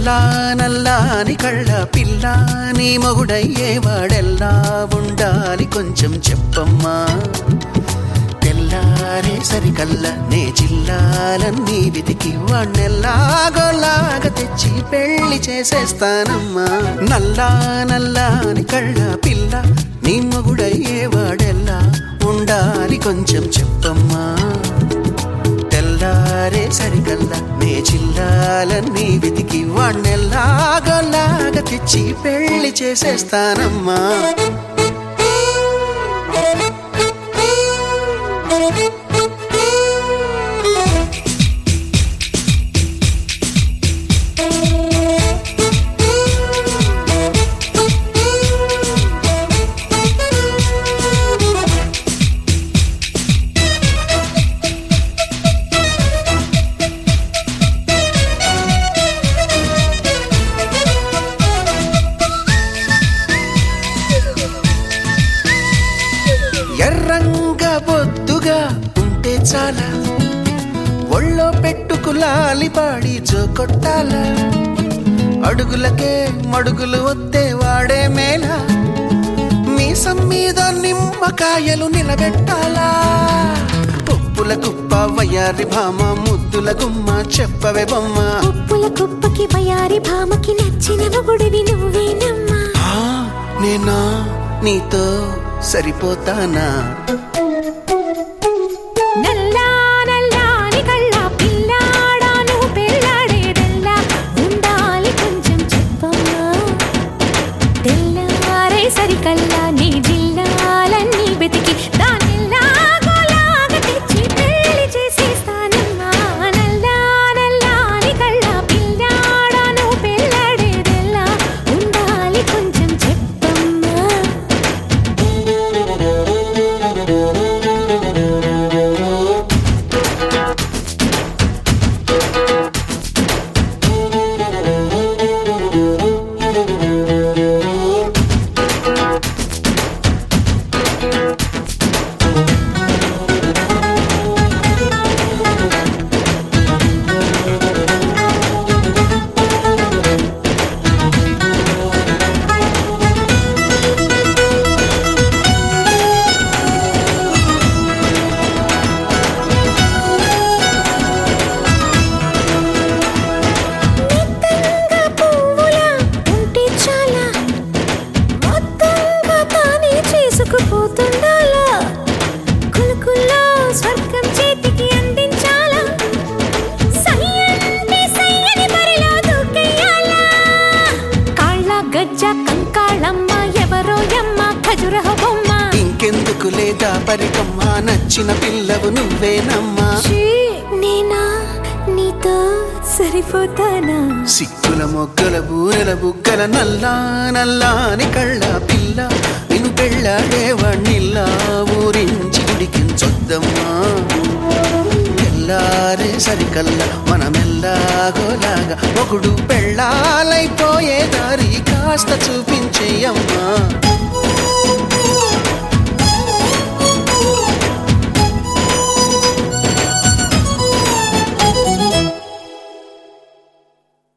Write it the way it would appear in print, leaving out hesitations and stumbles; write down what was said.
నల్లా నల్లాని కళ్ళ పిల్ల నీ మొగుడయ్యేవాడెల్లా ఉండాలి కొంచెం చెప్పమ్మా తెల్లారే సరికల్లా నే జిల్లాలన్నీ వెతికి వాణ్ణెల్లాగోలాగా తెచ్చి పెళ్లి చేసేస్తానమ్మా నల్లా నల్లాని కళ్ళ పిల్ల నీ మొగుడయ్యేవాడెల్లా ఉండాలి కొంచెం చెప్పమ్మా తెల్లారే సరికల్లా నే జిల్లాలన్నీ వెతికి వాణ్ణెల్లాగోలాగా తెచ్చి పెళ్లి చేసేస్తానమ్మా ఎర్రంగా బొద్దుగా ఉంటే చాలా ఒళ్ళో పెట్టుకులాలి పాడి జోకొట్టాల అడుగులకే మడుగులు వద్దే వాడే మేళ మీసం మీద నిమ్మకాయలు నిలబెట్టాలా పప్పుల కుప్ప వయారి భామ ముద్దుల గుమ్మ చెప్పవే బొమ్మ పప్పుల కుప్పకి వయారి భామకి నచ్చిన మొగుడివి నువ్వేనమ్మా నేనా నీతో సరిపోతానా నల్లా నల్లాని కళ్ళ పిల్లాడా నువ్వు పెళ్ళాడేదెల్లా ఉండాలి కొంచెం చెప్పమ్మా తెల్లారే సరికల్లా నీ జిల్లాలన్నీ వెతికి దానిలాగోలాగా తెచ్చి పెళ్లి చేసేస్తానమ్మా నల్లా నల్లాని కళ్ళ పిల్లాడా నువ్వు పెళ్ళాడేదెల్లా ఉండాలి కొంచెం చెప్పమ్మా స్వర్గం చేతికి అందించాలా సయ్యంటే సయ్యని బరిలో దూకెయ్యాలా కాళ్ళ గజ్జ కంకాళమ్మ ఎవరో యమ్మ ఖజురహ బొమ్మ ఇంకెందుకు లేదా పరికమ్మ నచ్చిన పిల్లవు నువ్వేనమ్మా నేనా నీతో సరిపోతానా సిక్కుల మొగ్గల బూరెల బుగ్గల నల్లా నల్లాని కళ్ళ పిల్ల నిన్ను పెళ్ళాడేవాణ్ణిల్లా ఊరించి గుడికించొద్దమ్మా తెల్లారే సరికల్లా మనమెల్లాగోలాగా ఒకడు పెళ్ళాలైపోయే దారి కాస్త చూపించేయమ్మా